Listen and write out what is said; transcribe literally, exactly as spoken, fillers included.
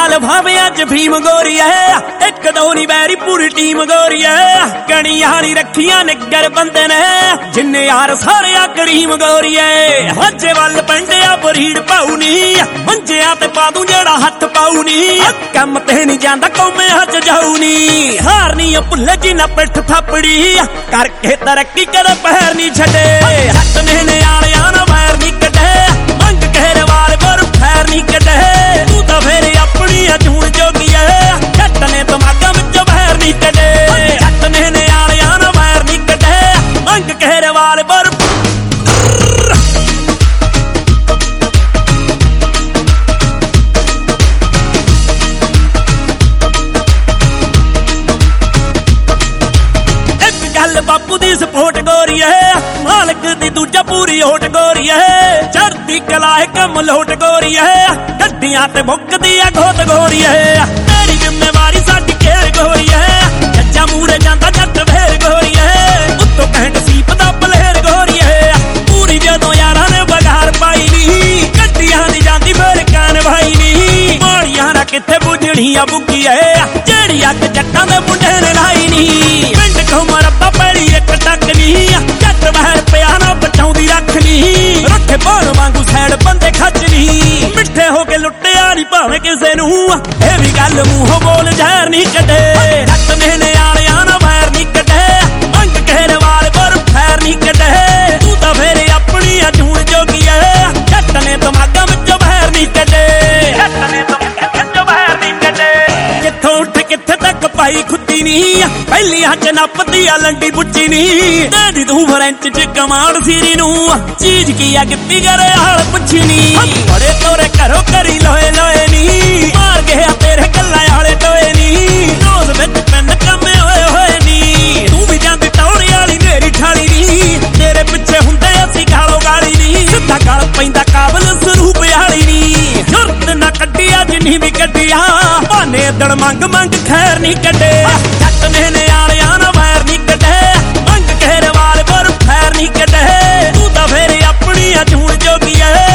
नाल भावे अज भीम गोरी है, एक दोरी बैरी पूरी टीम गोरी है। कणियां नी रखियां निगर बंदे ने, जिन्ने यार सारे आ करीम गोरी है। मंजे वल पेंडिया बरीड़ पाउनी, मंजिया ते पा दूं जेड़ा हथ पाउनी। कम ते नहीं जांदा कौमे हज जाऊनी, हार नी भुल्ले जी ना पिठ थपड़ी। करके तरक्की कर पैर नी छड़े, हट मेहने आलियां ना पैर नी कटे। मंग घेरे वाले पर पैर नी कटे, तू तो फिर अपनी जून जोगी है। जट ने दिमागा विचों पैर नी कटे, जट मेहने आलियां ना पैर नी कटे। मंग घेरे वाले पर बापू दी सपोर्ट गोरी है, मालिक दी दूजा पूरी होट गोरी है। चढ़ती कला है कम लोट गोरी है, गड्डियां ते मुकदी है घोट गोरी है। तेरी जिम्मेवारी साडी खेर गोरी है, जज्जा मूरे जांदा जट फेर गोरी है। उत्तों कहट सीप दा बलेर गोरी है, पूरी जदों यारां ने बगार पाई नी। गड्डियां दी जांदी फिर कान भाई नी, माड़ियां ना किथे बुझणियां बुकी है, जेड़ी अग जट्टां दे मुंडे ने लाई नी। पिंड घुमर पैड़ी एक टकनी, जट बहर पिया ना बचाउंदी रखनी। रखे बाण वांगू सैड बंदे खचनी, मिठे हो के लुटिया नी भावें किसे नूं। ए भी गल मूंहों बोल जहर नी कटे, जट मेहने आलियां ना पैर नी कटे। मंग घेरे वाले पर पैर नी कटे, तू तां फिर अपनी जून जोगी है। जट ने दिमागा विचों पैर नी कटे, जट ने दिमागा विचों पैर नी कटे। कित्थों उठ कित्थे तक पाई खुदी नी, पहलियां च नपदी आ लंडी बुच्ची नी। तेरी तू फ्रेंच च कमांड सीरी नूं, चीज की आ गिफ्टी करे हाल पुछी नी। बड़े तोरे घरों करी लोए लोए नी, मार गया तेरे गल्लां आले टोए नी। नोज विच पिन कमे होए होए नी, तू भी जांदी टौरी वाली मेरी ठाली नी। तेरे पिछे हुंदे असी गालो गाली नी, सिद्धा गल पैंदा काबल स्वरूप वाली नी। जुरत ना कड्डिया जिन्नी भी कड्डिया, भाने दड़ मंग मंग खैर नी कड्डे। जट मेहने आलियां ना पैर नी कटे, मंग घेरे वाले पर पैर नी कटे। तू तां फिर अपनी जून जोगी है।